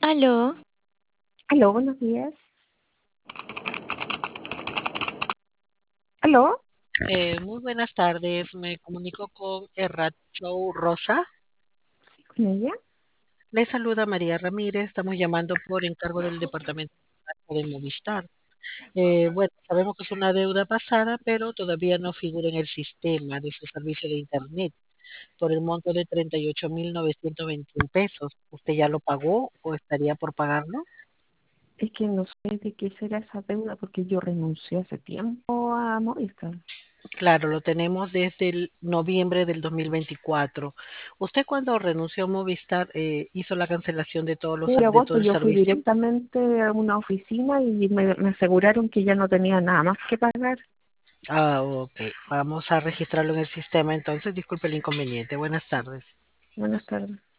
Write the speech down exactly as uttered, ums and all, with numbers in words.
Aló, Aló, buenos días. Aló, Eh, muy buenas tardes, me comunico con Erracho Rosa. con ella. Le saluda María Ramírez, estamos llamando por encargo del Departamento de Movistar. Eh, bueno, sabemos que es una deuda pasada, pero todavía no figura en el sistema de su servicio de Internet por el monto de treinta y ocho mil novecientos veintiún pesos. ¿Usted ya lo pagó o estaría por pagarlo? Es que no sé de qué será esa deuda porque yo renuncié hace tiempo a Movistar. Claro, lo tenemos desde el noviembre del dos mil veinticuatro. ¿Usted cuando renunció a Movistar eh, hizo la cancelación de todos los, En de todo agosto el yo fui servicio? directamente a una oficina y me, me aseguraron que ya no tenía nada más que pagar. Ah, ok. Vamos a registrarlo en el sistema entonces. Disculpe el inconveniente. Buenas tardes. Buenas tardes.